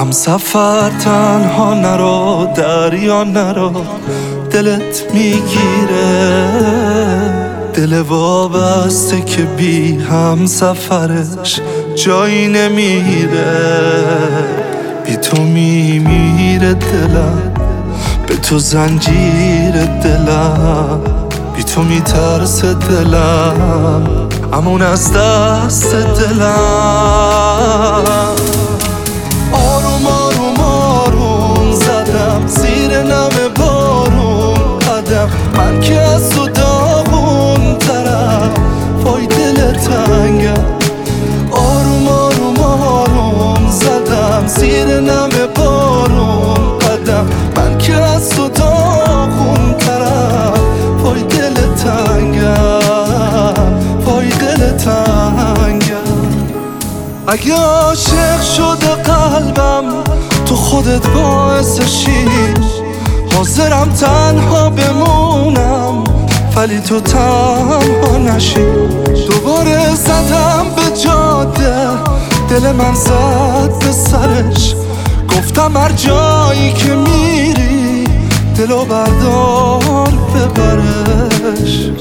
همسفر تنها نرو، دریا نرو، دلت میگیره. دل وابسته که بی همسفرش جایی نمیره. بی تو میمیره دلم، به تو زنجیر دلم، بی تو میترسه دلم، امون از دست دلم. آروم آروم آروم زدم زیر نم بارون قدم، من که از تو داغون ترم، وای دل تنگم. آروم آروم آروم زدم زیر نم بارون قدم، من که از تو داغون ترم، وای دل تنگم، وای دل تنگم. اگه عاشق شده قلبم تو خودت باعثشی، حاضرم تنها بمونم ولی تو تنها نشی. دوباره زدم به جاده، دل من زد به سرش، گفتم هر جایی که میری دلو بردار ببرش.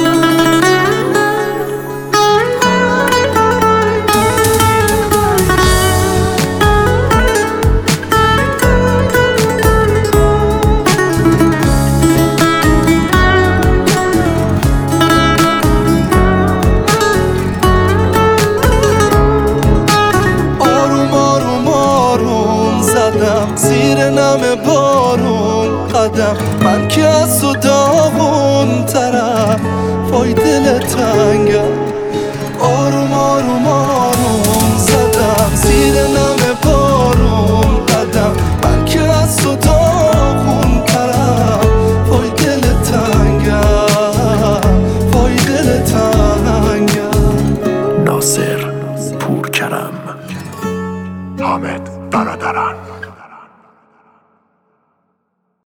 زیر نم بارون قدم، من که از تو داغون ترم، وای دل تنگم. آروم آروم آروم زدم زیر نم بارون قدم، من که از تو داغون ترم، وای دل تنگم، وای دل تنگم. ناصر پورکرم، حامد برادران.